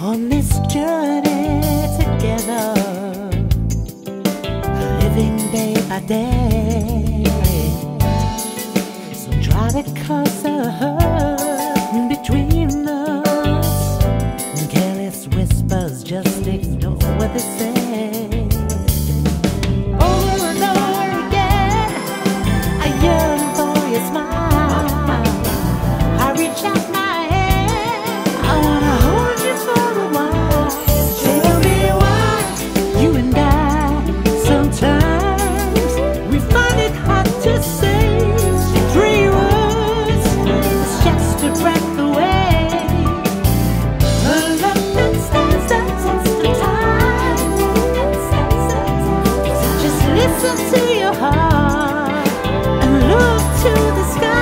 on this journey together, living day by day. So try to cause a hurt between us, and careless whispers just ignore what they say. Over and over again, I yearn for your smile. I reach out my hand, I wanna hold you for a while. Tell me why you and I sometimes we find it hard to say 3 words. It's just a breath away. A love that stands the test of time. Just listen to your heart and look to the sky.